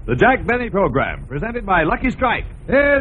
The Jack Benny Program, presented by Lucky Strike. In a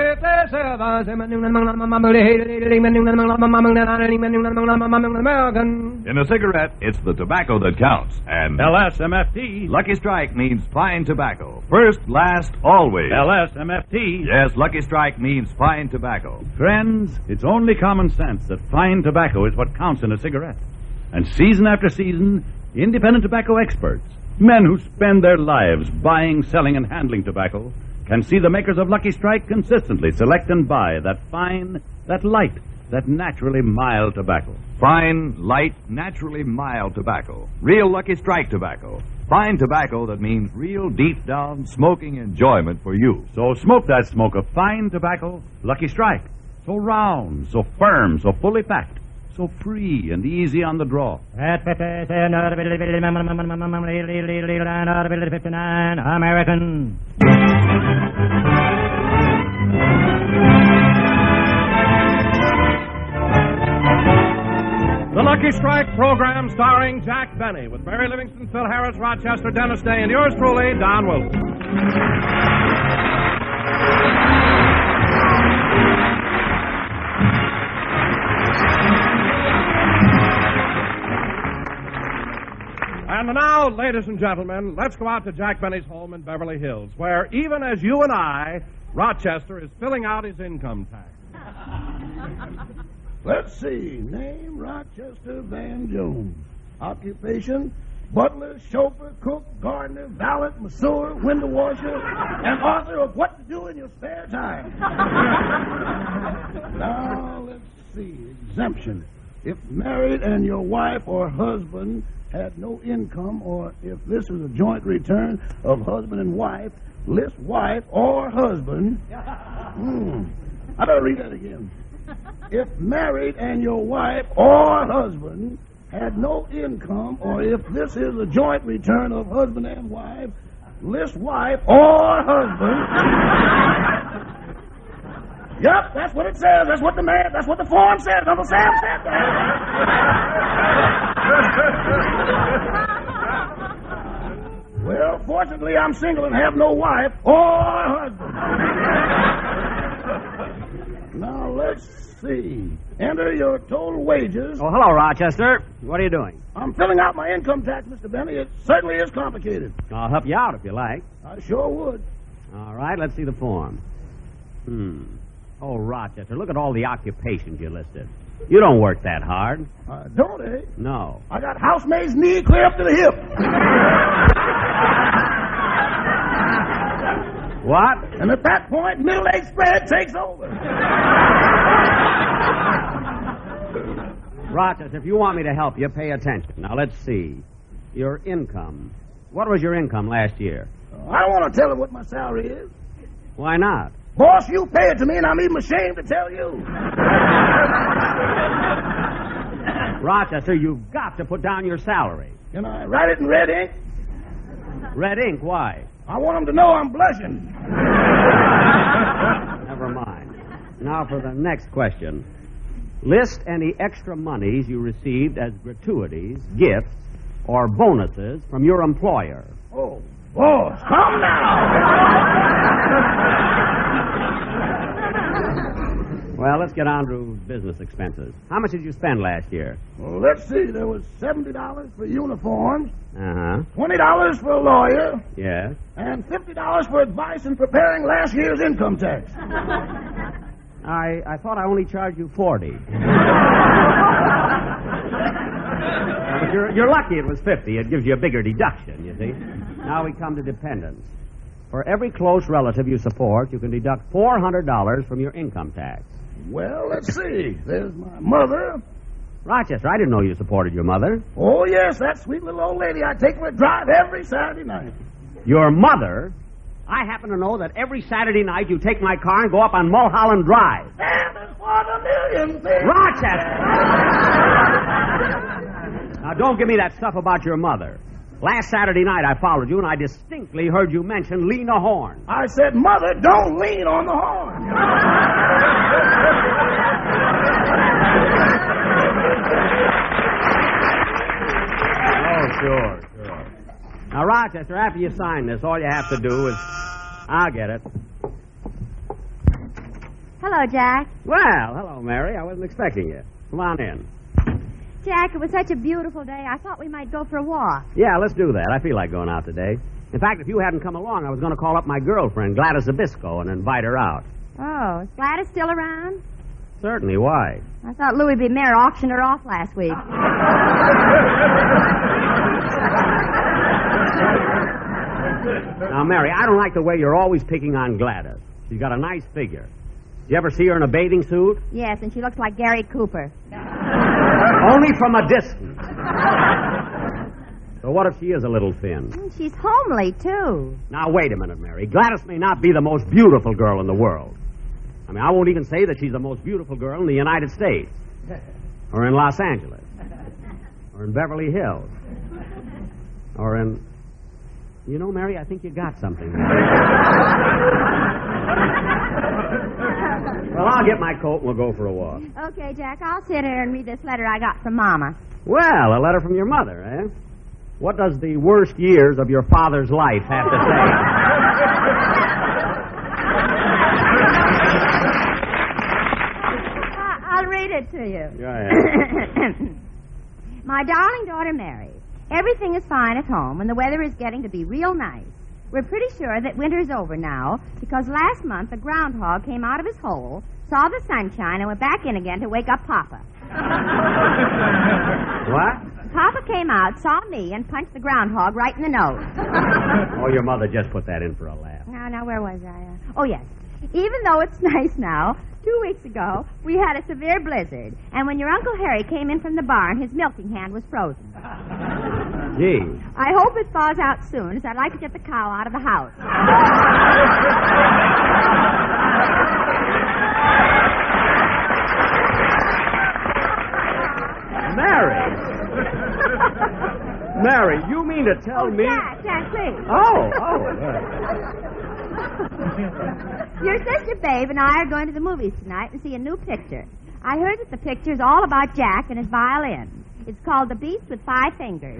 cigarette, it's the tobacco that counts. And LSMFT. Lucky Strike means fine tobacco. First, last, always. LSMFT. Yes, Lucky Strike means fine tobacco. Friends, it's only common sense that fine tobacco is what counts in a cigarette. And season after season, independent tobacco experts, men who spend their lives buying, selling, and handling tobacco, can see the makers of Lucky Strike consistently select and buy that fine, that light, that naturally mild tobacco. Fine, light, naturally mild tobacco. Real Lucky Strike tobacco. Fine tobacco that means real deep-down smoking enjoyment for you. So smoke that smoke of fine tobacco, Lucky Strike. So round, so firm, so fully packed, so free and easy on the draw. American. The Lucky Strike program starring Jack Benny with Barry Livingston, Phil Harris, Rochester, Dennis Day, and yours truly, Don Wilson. And now, ladies and gentlemen, let's go out to Jack Benny's home in Beverly Hills, where even as you and I, Rochester is filling out his income tax. Let's see. Name, Rochester Van Jones. Occupation, butler, chauffeur, cook, gardener, valet, masseur, window washer, and author of What to Do in Your Spare Time. Now, let's see. Exemption. If married and your wife or husband had no income, or if this is a joint return of husband and wife, list wife or husband. I better read that again. If married and your wife or husband had no income, or if this is a joint return of husband and wife, list wife or husband. Yep, that's what it says. That's what the form says. Uncle Sam said that. Well, fortunately, I'm single and have no wife or husband. Now, let's see. Enter your total wages. Oh, hello, Rochester. What are you doing? I'm filling out my income tax, Mr. Benny. It certainly is complicated. I'll help you out if you like. I sure would. All right, let's see the form. Oh, Rochester, look at all the occupations you listed. You don't work that hard. Don't I? No. I got housemaid's knee clear up to the hip. What? And at that point, middle age spread takes over. Rochester, if you want me to help you, pay attention. Now, let's see. Your income. What was your income last year? I don't want to tell her what my salary is. Why not? Boss, you pay it to me, and I'm even ashamed to tell you. Rochester, you've got to put down your salary. Can I write it in red ink? Red ink, why? I want them to know I'm blushing. Never mind. Now for the next question. List any extra monies you received as gratuities, gifts, or bonuses from your employer. Oh, boss, come now. Well, let's get on to business expenses. How much did you spend last year? Well, let's see. There was $70 for uniforms, Uh-huh. $20 for a lawyer, Yes. and $50 for advice in preparing last year's income tax. I thought I only charged you $40. But you're lucky it was $50. It gives you a bigger deduction, you see. Now we come to dependents. For every close relative you support, you can deduct $400 from your income tax. Well, let's see. There's my mother. Rochester, I didn't know you supported your mother. Oh, yes, that sweet little old lady. I take for a drive every Saturday night. Your mother? I happen to know that every Saturday night you take my car and go up on Mulholland Drive. And it's for the million thing. Rochester! Now, don't give me that stuff about your mother. Last Saturday night I followed you, and I distinctly heard you mention Lena Horne. I said, Mother, don't lean on the horn. Oh, sure. Now, Rochester, after you sign this, all you have to do is... I'll get it. Hello, Jack. Well, hello, Mary. I wasn't expecting you. Come on in. Jack, it was such a beautiful day. I thought we might go for a walk. Yeah, let's do that. I feel like going out today. In fact, if you hadn't come along, I was going to call up my girlfriend, Gladys Zabisco, and invite her out. Oh, is Gladys still around? Certainly. Why? I thought Louis B. Mayer auctioned her off last week. Now, Mary, I don't like the way you're always picking on Gladys. She's got a nice figure. You ever see her in a bathing suit? Yes, and she looks like Gary Cooper. Only from a distance. So what if she is a little thin? She's homely, too. Now, wait a minute, Mary. Gladys may not be the most beautiful girl in the world. I mean, I won't even say that she's the most beautiful girl in the United States. Or in Los Angeles. Or in Beverly Hills. Or in... You know, Mary, I think you got something. Well, I'll get my coat and we'll go for a walk. Okay, Jack, I'll sit here and read this letter I got from Mama. Well, a letter from your mother, eh? What does the worst years of your father's life have to say? I'll read it to you. Go ahead. My darling daughter Mary, everything is fine at home and the weather is getting to be real nice. We're pretty sure that winter's over now because last month a groundhog came out of his hole, saw the sunshine, and went back in again to wake up Papa. What? Papa came out, saw me, and punched the groundhog right in the nose. Oh, your mother just put that in for a laugh. Now, where was I? Oh, yes. Even though it's nice now, 2 weeks ago, we had a severe blizzard. And when your Uncle Harry came in from the barn, his milking hand was frozen. Gee. I hope it thaws out soon, as I'd like to get the cow out of the house. Mary! Mary, you mean to tell me... Jack, please. Oh. Your sister Babe and I are going to the movies tonight and see a new picture. I heard that the picture's all about Jack and his violin. It's called The Beast with Five Fingers.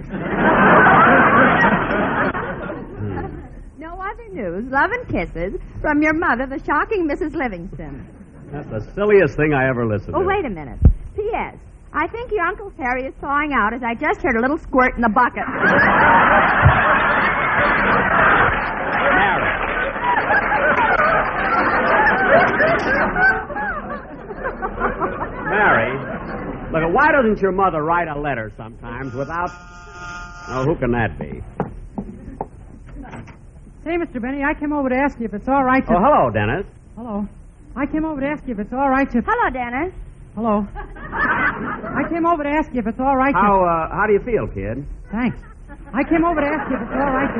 No other news. Love and kisses from your mother, the shocking Mrs. Livingston. That's the silliest thing I ever listened to. Oh, wait a minute. P.S. I think your Uncle Harry is thawing out as I just heard a little squirt in the bucket. Mary, look, why doesn't your mother write a letter sometimes without... Oh, who can that be? Say, Mr. Benny, I came over to ask you if it's all right to... Oh, hello, Dennis. Hello. I came over to ask you if it's all right to... Hello, Dennis. Hello. I came over to ask you if it's all right to... How do you feel, kid? Thanks. I came over to ask you if it's all right to...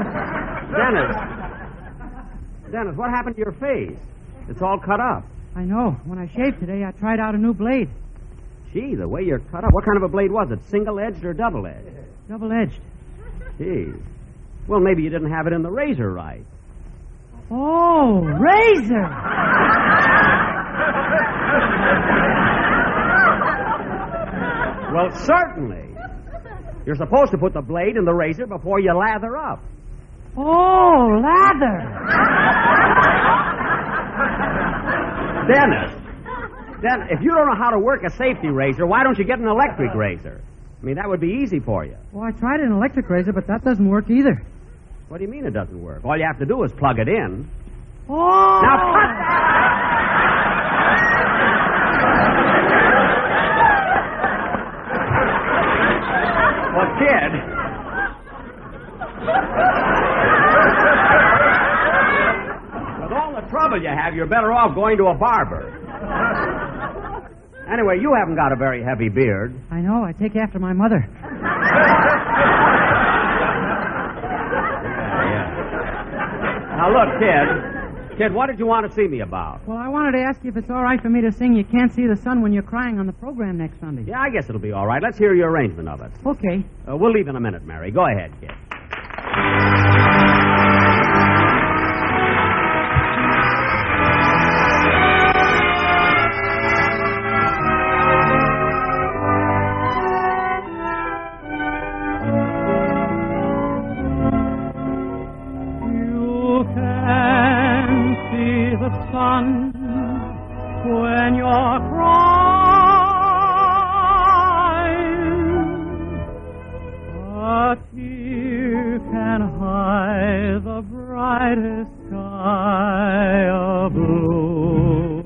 Dennis, what happened to your face? It's all cut up. I know. When I shaved today, I tried out a new blade. Gee, the way you're cut up. What kind of a blade was it? Single-edged or double-edged? Double-edged. Gee. Well, maybe you didn't have it in the razor right. Oh, razor! Well, certainly. You're supposed to put the blade in the razor before you lather up. Oh, lather! Dennis, if you don't know how to work a safety razor, why don't you get an electric razor? I mean, that would be easy for you. Well, I tried an electric razor, but that doesn't work either. What do you mean it doesn't work? All you have to do is plug it in. Oh! Now, cut! Well, kid... With all the trouble you have, you're better off going to a barber. Anyway, you haven't got a very heavy beard. I know. I take after my mother. Now, look, Kid, what did you want to see me about? Well, I wanted to ask you if it's all right for me to sing You Can't See the Sun When You're Crying on the program next Sunday. Yeah, I guess it'll be all right. Let's hear your arrangement of it. Okay. We'll leave in a minute, Mary. Go ahead, kid. can see the sun when you're crying. A tear can hide the brightest sky of blue.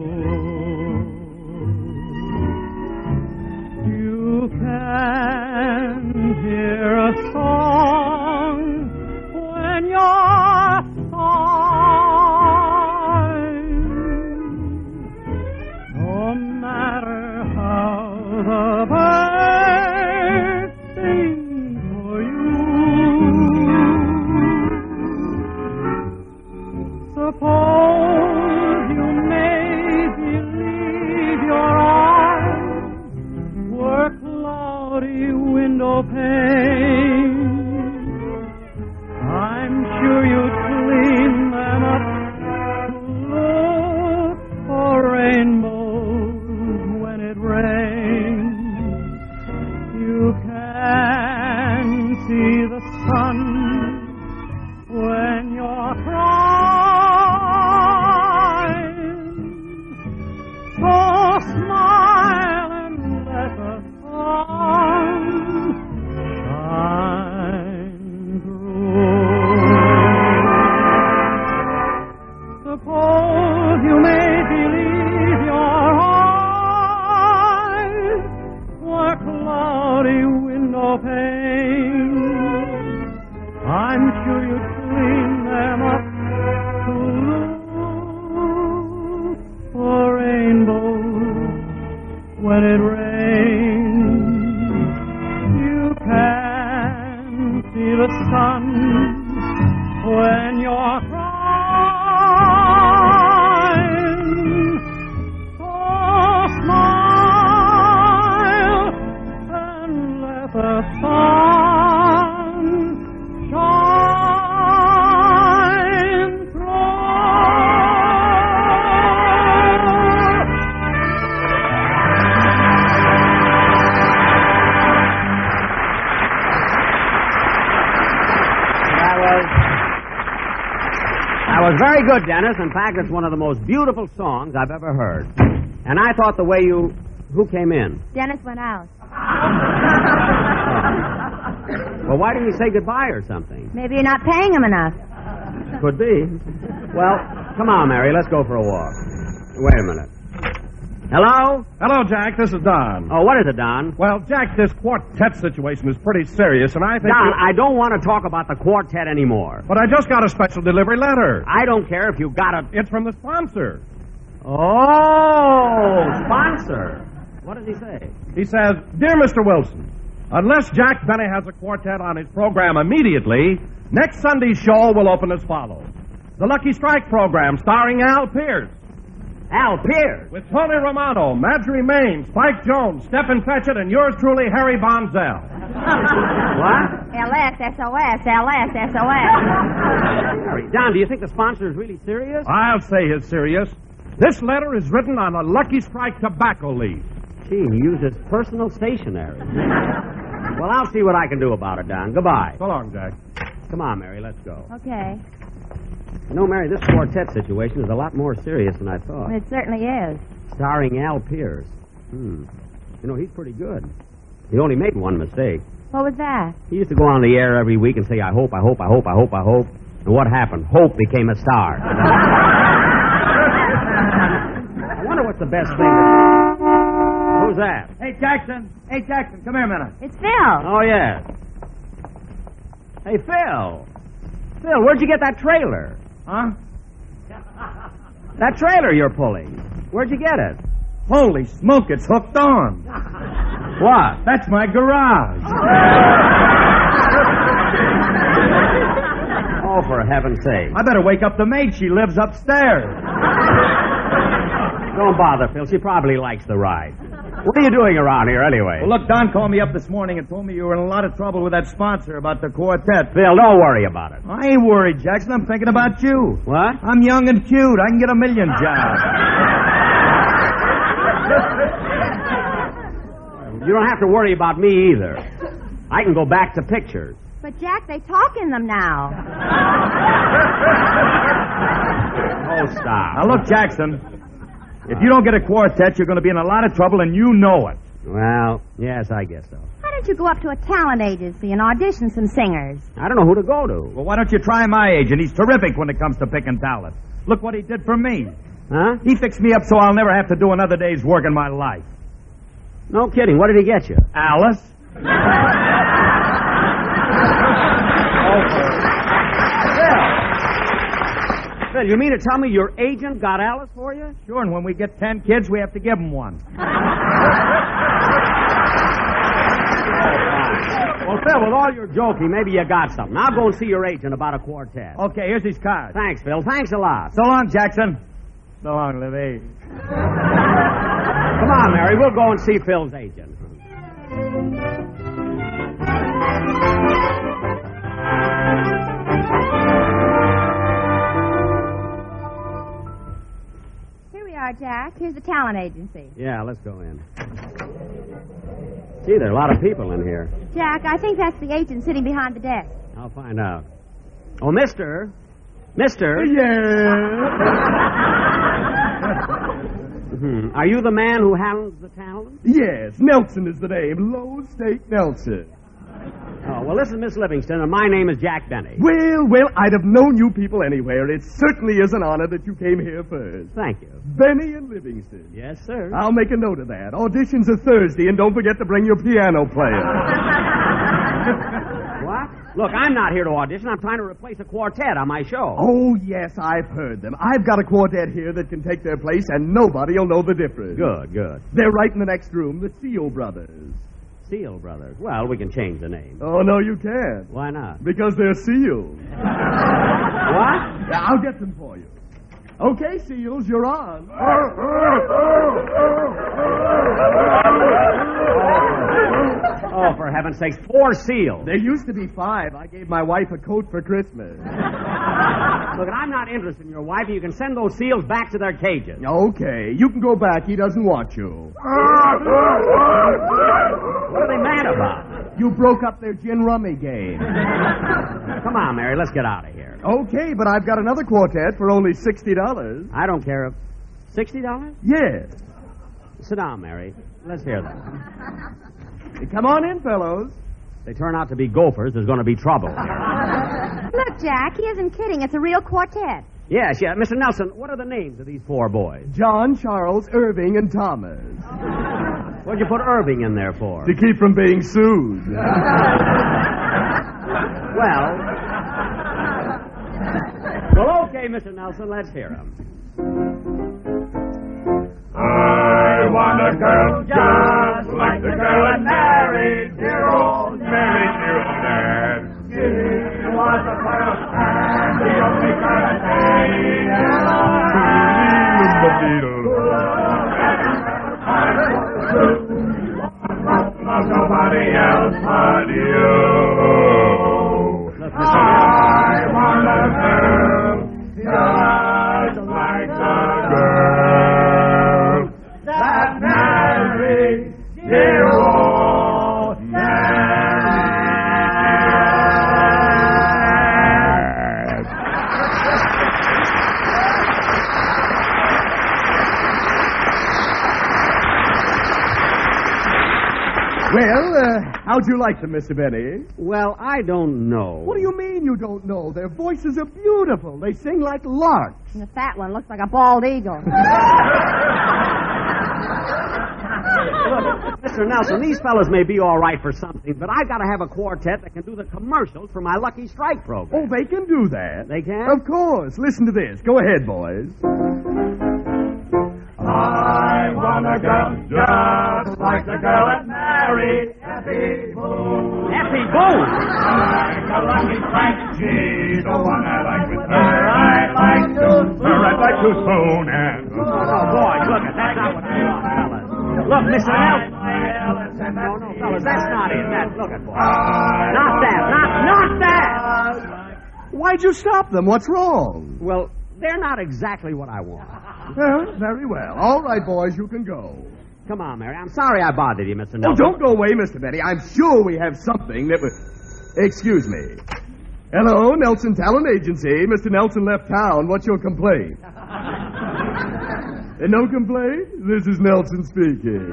You can hear a song when you're sighing. No matter how the birds sing for you, suppose you may believe your eyes were cloudy window panes. I'm sure you'd clean them up to look for rainbows when it rains. You can see the sun when you're crying. So smile and let the sun shine through. Suppose you may believe your eyes were cloudy window panes. I'm sure you'd clean them up to look for rainbows when it rains. You can see the sun when you're crying. So smile and let the sun shine That was very good, Dennis. In fact, it's one of the most beautiful songs I've ever heard. And I thought the way you... Who came in? Dennis went out. Well, why didn't you say goodbye or something? Maybe you're not paying him enough. Could be. Well, come on, Mary. Let's go for a walk. Wait a minute. Hello? Hello, Jack. This is Don. Oh, what is it, Don? Well, Jack, this quartet situation is pretty serious, and I think... Don, I don't want to talk about the quartet anymore. But I just got a special delivery letter. I don't care if you got a... It's from the sponsor. Oh, sponsor. What does he say? He says, Dear Mr. Wilson, unless Jack Benny has a quartet on his program immediately, next Sunday's show will open as follows. The Lucky Strike program starring Al Pierce. Al Pierce? With Tony Romano, Marjorie Main, Spike Jones, Stephen Fetchit, and yours truly, Harry Bonzell. What? LS-SOS, LS-SOS. Harry, Don, do you think the sponsor is really serious? I'll say he's serious. This letter is written on a Lucky Strike tobacco leaf. Gee, he uses personal stationery. Well, I'll see what I can do about it, Don. Goodbye. So long, Jack. Come on, Mary, let's go. Okay. You know, Mary, this quartet situation is a lot more serious than I thought. It certainly is. Starring Al Pierce. You know, he's pretty good. He only made one mistake. What was that? He used to go on the air every week and say, I hope, I hope, I hope, I hope, I hope. And what happened? Hope became a star. I wonder what's the best thing. Who's that? Hey, Jackson. Hey, Jackson, come here a minute. It's Phil. Oh, yeah. Hey, Phil. Phil, where'd you get that trailer? Huh? That trailer you're pulling. Where'd you get it? Holy smoke, it's hooked on. What? That's my garage. Oh, for heaven's sake. I better wake up the maid. She lives upstairs. Don't bother, Phil. She probably likes the ride. What are you doing around here, anyway? Well, look, Don called me up this morning and told me you were in a lot of trouble with that sponsor about the quartet. Phil, don't worry about it. I ain't worried, Jackson. I'm thinking about you. What? I'm young and cute. I can get a million jobs. You don't have to worry about me either. I can go back to pictures. But, Jack, they talk in them now. Oh, stop. Now, look, Jackson, if you don't get a quartet, you're going to be in a lot of trouble, and you know it. Well, yes, I guess so. Why don't you go up to a talent agency and audition some singers? I don't know who to go to. Well, why don't you try my agent? He's terrific when it comes to picking talent. Look what he did for me. Huh? He fixed me up so I'll never have to do another day's work in my life. No kidding. What did he get you? Alice? Phil, you mean to tell me your agent got Alice for you? Sure, and when we get 10 kids, we have to give them one. Well, Phil, with all your joking, maybe you got something. I'll go and see your agent about a quartet. Okay, here's his card. Thanks, Phil. Thanks a lot. So long, Jackson. So long, Livy. Come on, Mary. We'll go and see Phil's agent. Here we are, Jack. Here's the talent agency. Yeah, let's go in. Gee, there are a lot of people in here. Jack, I think that's the agent sitting behind the desk. I'll find out. Oh, Mister. Mister. Yeah. Are you the man who handles the talent? Yes, Nelson is the name. Low Stake Nelson. Oh, well, this is Miss Livingston, and my name is Jack Benny. Well, I'd have known you people anywhere. It certainly is an honor that you came here first. Thank you. Benny and Livingston. Yes, sir. I'll make a note of that. Auditions are Thursday, and don't forget to bring your piano player. What? Look, I'm not here to audition. I'm trying to replace a quartet on my show. Oh, yes, I've heard them. I've got a quartet here that can take their place, and nobody'll know the difference. Good, good. They're right in the next room, the Seal Brothers. Seal Brothers. Well, we can change the name. Oh, no, you can't. Why not? Because they're seals. What? Yeah, I'll get them for you. Okay, Seals, you're on. Oh, for heaven's sakes, 4 seals. There used to be 5. I gave my wife a coat for Christmas. Look, I'm not interested in your wife. You can send those seals back to their cages. Okay, you can go back. He doesn't want you. What are they mad about? You broke up their gin rummy game. Come on, Mary, let's get out of here. Okay, but I've got another quartet for only $60. I don't care if... $60? Yes. Sit down, Mary. Let's hear them. Come on in, fellows. If they turn out to be gophers, there's going to be trouble. Look, Jack, he isn't kidding. It's a real quartet. Yes, yeah. Mr. Nelson, what are the names of these 4 boys? John, Charles, Irving, and Thomas. What'd you put Irving in there for? To keep from being sued. Well, okay, Mr. Nelson, let's hear him. I want a girl just like the girl I married, dear old Mary Newland. She was the first and the only girl I nobody else but you. I want a girl just like the girl that married dear old Ned. Well, how'd you like them, Mr. Benny? Well, I don't know. What do you mean you don't know? Their voices are beautiful. They sing like larks. And the fat one looks like a bald eagle. Look, Mr. Nelson, these fellas may be all right for something, but I've got to have a quartet that can do the commercials for my Lucky Strike program. Oh, they can do that. They can? Of course. Listen to this. Go ahead, boys. I want a girl just like the girl that married Effie Boone. Effie Boone? Like a Lucky Strike, she's the one I like with her. I'd like to spoon and... Oh, boy, look, that's not what I want, fellas. Look, Mr. Nelson. No, fellas, that's not it. Look at boy. Not that. Why'd you stop them? What's wrong? Well, they're not exactly what I want. Well, very well. All right, boys, you can go. Come on, Mary. I'm sorry I bothered you, Mr. Oh, Nelson. don't go away, Mr. Benny. I'm sure we have something that would... Excuse me. Hello, Nelson Talent Agency. Mr. Nelson left town. What's your complaint? No complaint? This is Nelson speaking.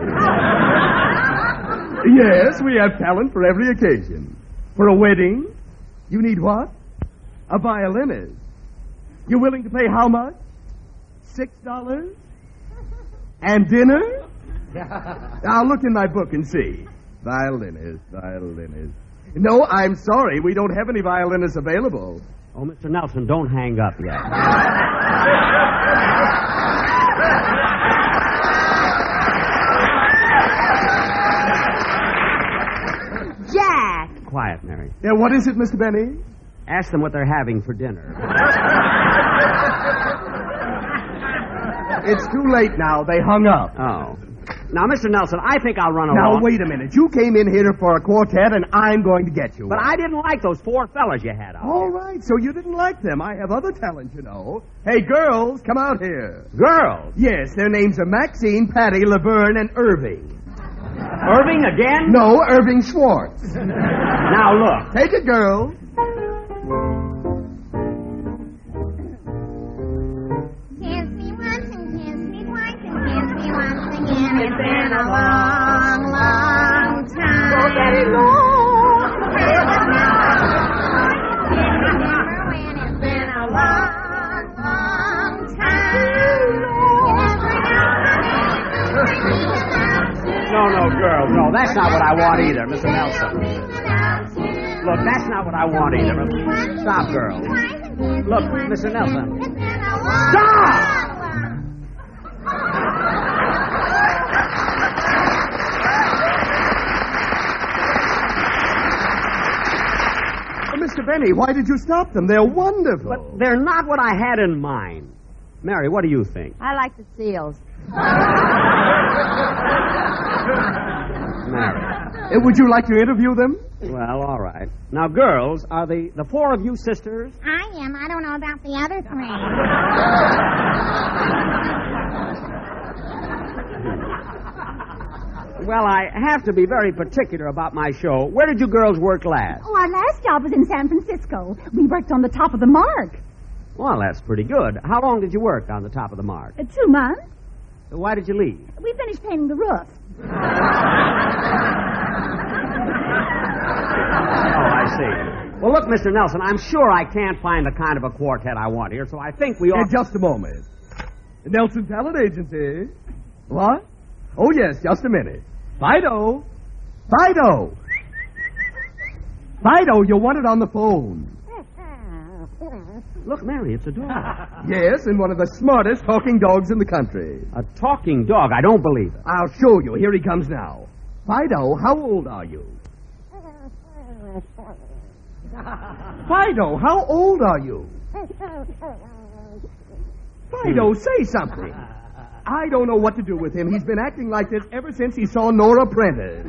Yes, we have talent for every occasion. For a wedding, you need what? A violinist. You're willing to pay how much? $6? And dinner? I'll look in my book and see. Violinist. No, I'm sorry. We don't have any violinists available. Oh, Mr. Nelson, don't hang up yet. Jack! Quiet, Mary. Yeah, what is it, Mr. Benny? Ask them what they're having for dinner. It's too late now. They hung up. Oh. Now, Mr. Nelson, I think I'll run Now, along. wait a minute. You came in here for a quartet, and I'm going to get you. But I didn't like those 4 fellas you had out. All right, so you didn't like them. I have other talent, you know. Hey, girls, come out here. Girls? Yes, their names are Maxine, Patty, Laverne, and Irving. Irving again? No, Irving Schwartz. Now, look. Take it, girls. Kiss me once and kiss me twice and kiss me once again. It's been a long, long time. So very long. It's been a long, long time. No, girls, no. That's not what I want either, Mr. Nelson. Look, that's not what I want either. Stop, girls. Look, Mr. Nelson. Stop! Mr. Benny, why did you stop them? They're wonderful. But they're not what I had in mind. Mary, what do you think? I like the seals. Mary. Would you like to interview them? Well, all right. Now, girls, are the 4 of you sisters? I am. I don't know about the other 3. Well, I have to be very particular about my show. Where did you girls work last? Oh, our last job was in San Francisco. We worked on the top of the mark. Well, that's pretty good. How long did you work on the top of the mark? 2 months. Why did you leave? We finished painting the roof. Oh, I see. Well, look, Mr. Nelson, I'm sure I can't find the kind of a quartet I want here, so I think we ought... Just a moment. Nelson Talent Agency. What? Oh, yes, just a minute. Fido! Fido, you want it on the phone. Look, Mary, it's a dog. Yes, and one of the smartest talking dogs in the country. A talking dog? I don't believe it. I'll show you. Here he comes now. Fido, how old are you? Fido, how old are you? Fido, say something. I don't know what to do with him. He's been acting like this ever since he saw Nora Prentice.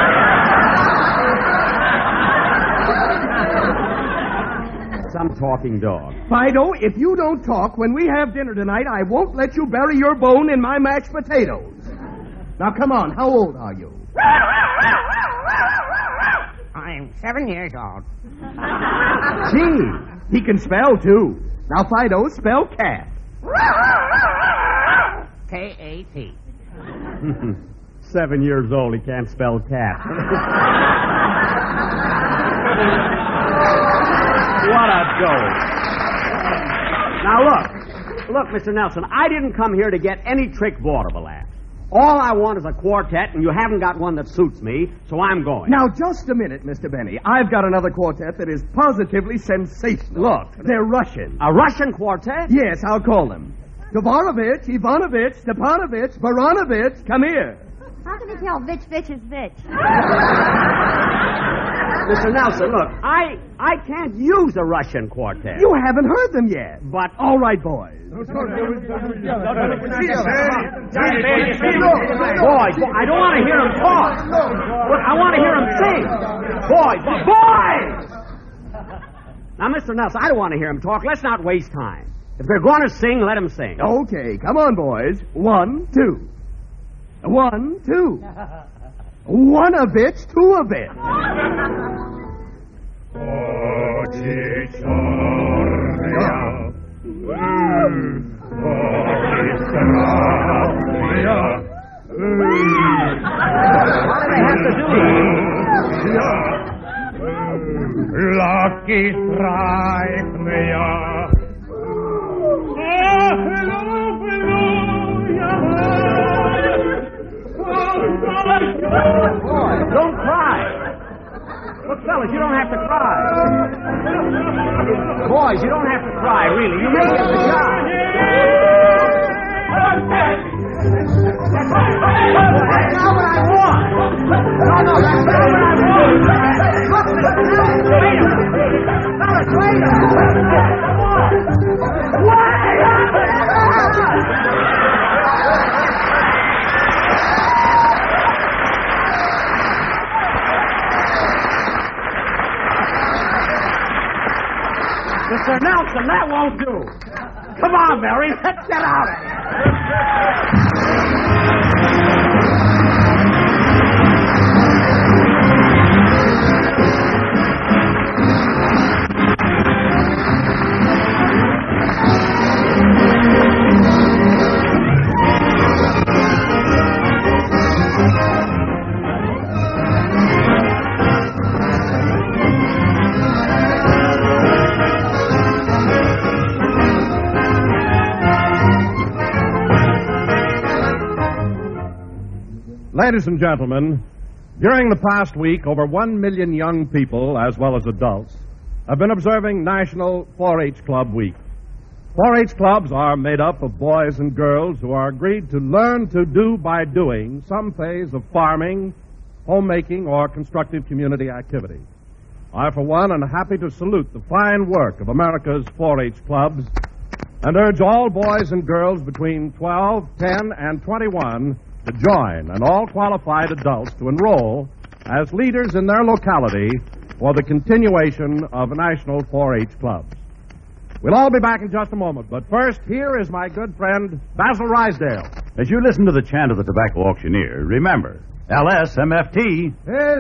Some talking dog. Fido, if you don't talk when we have dinner tonight, I won't let you bury your bone in my mashed potatoes. Now, come on. How old are you? I'm 7 years old. Gee, he can spell, too. Now, Fido, spell cat. K-A-T. 7 years old, he can't spell cat. What a dope. Now, look, Mr. Nelson, I didn't come here to get any trick vaudeville acts. All I want is a quartet, and you haven't got one that suits me, so I'm going. Now, just a minute, Mr. Benny. I've got another quartet that is positively sensational. Look. They're Russian. A Russian quartet? Yes, I'll call them. Dvorovich, Ivanovich, Stepanovich, Baranovich, come here. How can you tell which is which? Mr. Nelson, look, I can't use a Russian quartet. You haven't heard them yet. But... All right, boys. Boys, I don't want to hear them talk. I want to hear them sing. Boys! Now, Mr. Nelson, I don't want to hear them talk. Let's not waste time. If they're going to sing, let them sing. Okay, come on, boys. 1, 2. 1, 2. One of it, 2 of it. What do they have to do? Lucky Strike me up. Boy, don't cry. Look, fellas, you don't have to cry. Boys, you don't have to cry, really. You may get the job. That's not what I want. No, that's not what I want. Look, wait a minute. Fellas, wait a minute. Come on. Wait a Mr. Nelson, that won't do. Come on, Mary, let's get out of here. Ladies and gentlemen, during the past week, over 1 million young people, as well as adults, have been observing National 4-H Club Week. 4-H clubs are made up of boys and girls who are agreed to learn to do by doing some phase of farming, homemaking, or constructive community activity. I, for one, am happy to salute the fine work of America's 4-H clubs and urge all boys and girls between 12, 10, and 21 to join, and all qualified adults to enroll as leaders in their locality for the continuation of National 4-H clubs. We'll all be back in just a moment, but first, here is my good friend, Basil Rysdale. As you listen to the chant of the tobacco auctioneer, remember, LSMFT.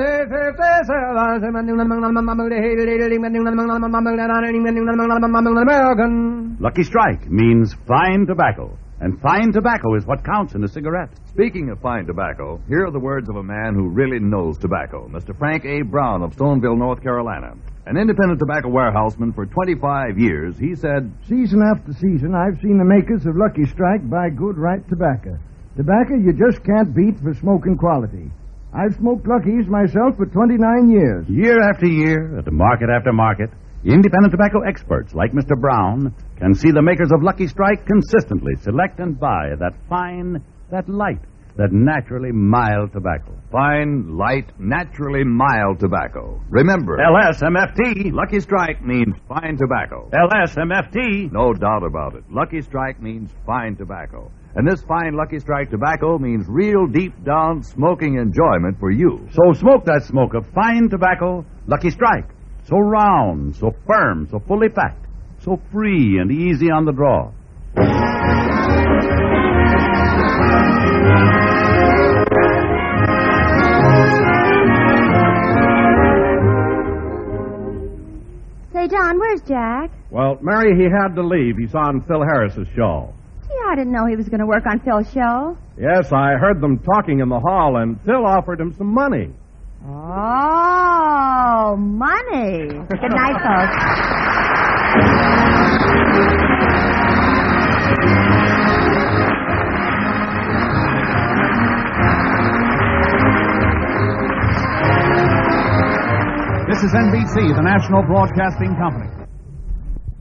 Lucky Strike means fine tobacco. And fine tobacco is what counts in a cigarette. Speaking of fine tobacco, here are the words of a man who really knows tobacco, Mr. Frank A. Brown of Stoneville, North Carolina. An independent tobacco warehouseman for 25 years, he said, "Season after season, I've seen the makers of Lucky Strike buy good, right tobacco. Tobacco you just can't beat for smoking quality. I've smoked Luckies myself for 29 years. Year after year, at market after market, independent tobacco experts like Mr. Brown can see the makers of Lucky Strike consistently select and buy that fine, that light, that naturally mild tobacco. Fine, light, naturally mild tobacco. Remember, LSMFT. Lucky Strike means fine tobacco. LSMFT. No doubt about it. Lucky Strike means fine tobacco. And this fine Lucky Strike tobacco means real deep-down smoking enjoyment for you. So smoke that smoke of fine tobacco, Lucky Strike. So round, so firm, so fully packed, so free and easy on the draw. Say, John, where's Jack? Well, Mary, he had to leave. He's on Phil Harris's show. Gee, I didn't know he was going to work on Phil's show. Yes, I heard them talking in the hall, and Phil offered him some money. Oh, money. Good night, folks. This is NBC, the National Broadcasting Company.